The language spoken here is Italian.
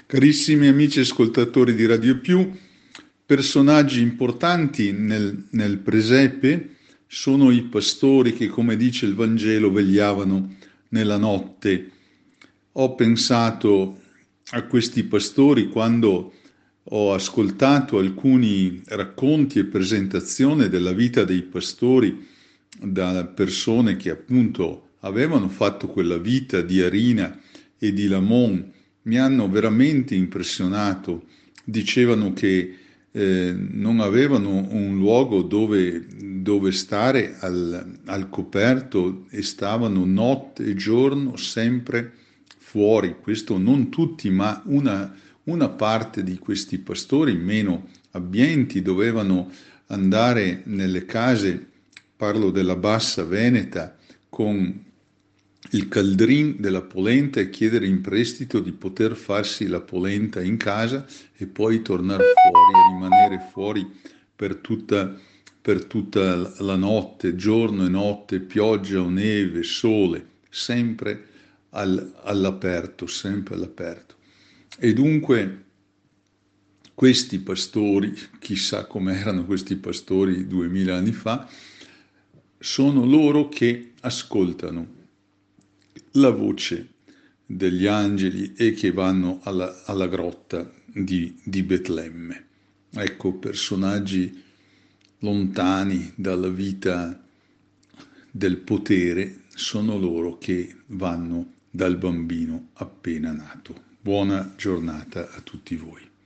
Carissimi amici ascoltatori di Radio Più, personaggi importanti nel presepe sono i pastori che, come dice il Vangelo, vegliavano nella notte. Ho pensato a questi pastori quando ho ascoltato alcuni racconti e presentazioni della vita dei pastori da persone che appunto avevano fatto quella vita di Arina e di Lamon. Mi hanno veramente impressionato. Dicevano che non avevano un luogo dove stare al coperto e stavano notte e giorno sempre fuori. Questo non tutti, ma una parte di questi pastori meno abbienti dovevano andare nelle case, parlo della Bassa Veneta, con il caldrin della polenta e chiedere in prestito di poter farsi la polenta in casa e poi tornare fuori e rimanere fuori per tutta la notte, giorno e notte, pioggia o neve, sole, sempre all'aperto, sempre all'aperto. E dunque questi pastori, chissà com'erano questi pastori 2000 anni fa, sono loro che ascoltano la voce degli angeli e che vanno alla grotta di Betlemme. Ecco, personaggi lontani dalla vita del potere sono loro che vanno dal bambino appena nato. Buona giornata a tutti voi.